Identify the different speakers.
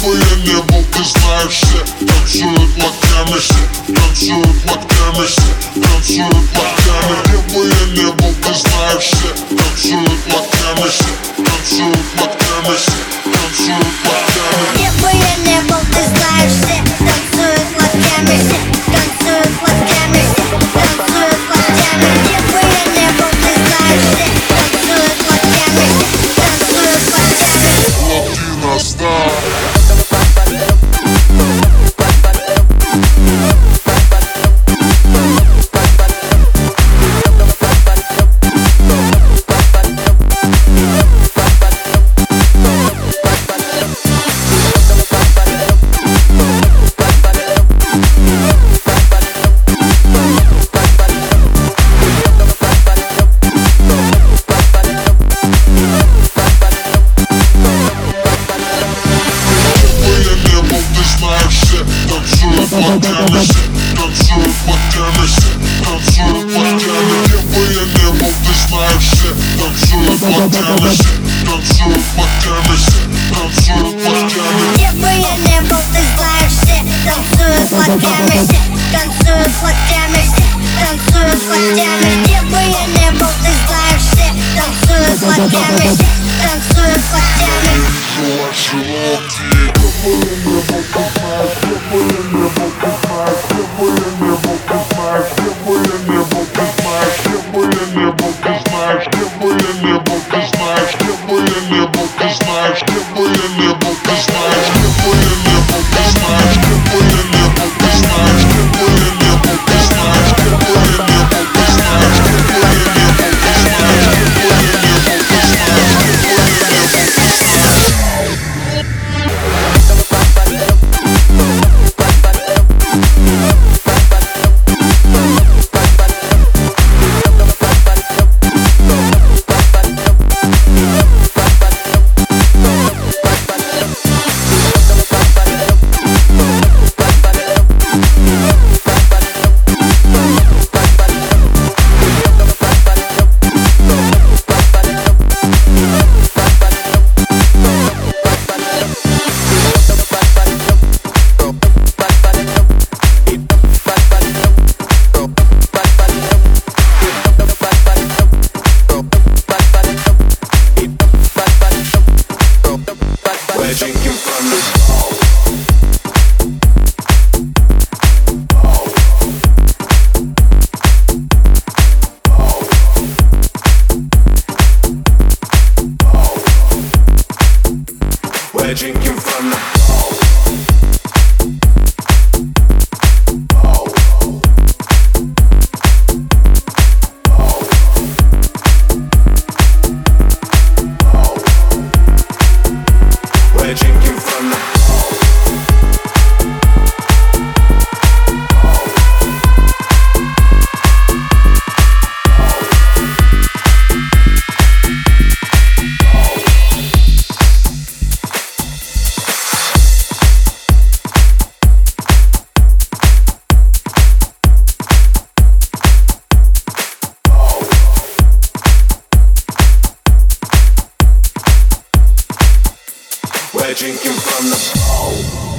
Speaker 1: бы я не был, ты знаешь, все танцуют локтями, все танцуют локтями, все танцуют локтями. Где бы я не был, ты знаешь, все танцуют локтями, все танцуют локтями, все танцуют локтями.
Speaker 2: Где бы я не был, ты знаешь, все танцуют локтями, все танцуют локтями, все танцуют локтями. Где бы я не был, ты знаешь, все танцуют локтями, все танцуют локтями.
Speaker 1: Локти на старт. Танцуют локтями, все танцуют локтями, все танцуют локтями. Где бы я не был, ты знаешь, все танцуют локтями, все танцуют локтями, все танцуют локтями.
Speaker 2: Где бы я не был, ты знаешь, все танцуют локтями, все танцуют локтями, все танцуют локтями. Где бы я не был, ты знаешь, все танцуют локтями, все танцуют локтями.
Speaker 1: Ваши локти.
Speaker 3: We're drinking from the We're drinking from the We're drinking from the